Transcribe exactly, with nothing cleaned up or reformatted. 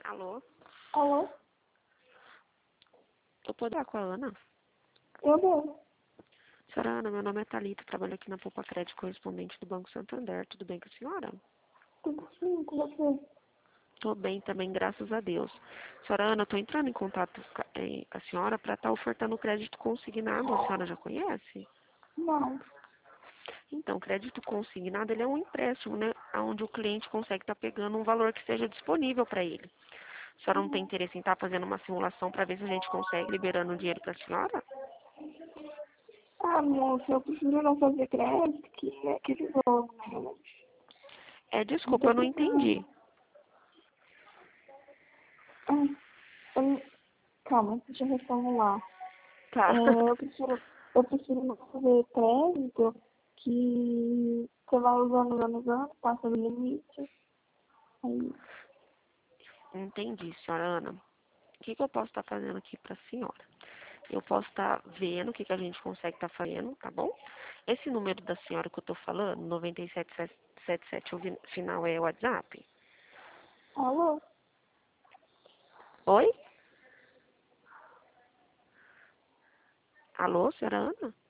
Alô? Alô? Eu posso falar com a Ana? Eu mesmo. Senhora Ana, meu nome é Thalita, trabalho aqui na Poupa Crédito, correspondente do Banco Santander. Tudo bem com a senhora? Tudo sim, com você? Tô bem também, graças a Deus. Senhora Ana, eu tô entrando em contato com a eh, com a senhora para estar ofertando crédito consignado. A senhora já conhece? Não. Então, crédito consignado, ele é um empréstimo, né? Onde o cliente consegue estar pegando um valor que seja disponível para ele. A senhora não tem Uhum. interesse em estar fazendo uma simulação para ver se a gente consegue liberando o dinheiro para a senhora? Ah, moça, eu prefiro não fazer crédito, que é aquele jogo, né? É, Não desculpa, tô eu não precisando. entendi. Ah, eu- calma, deixa eu reformular. Tá. É, eu prefiro, eu prefiro não fazer crédito, que você vai usando, usando, usando, passa do limite. Aí, Entendi, senhora Ana. O que, que eu posso estar fazendo aqui para a senhora? Eu posso estar vendo o que, que a gente consegue estar fazendo, tá bom? Esse número da senhora que eu estou falando, nove sete sete sete, o vi- final é o WhatsApp? alô? Oi? Alô, senhora Ana?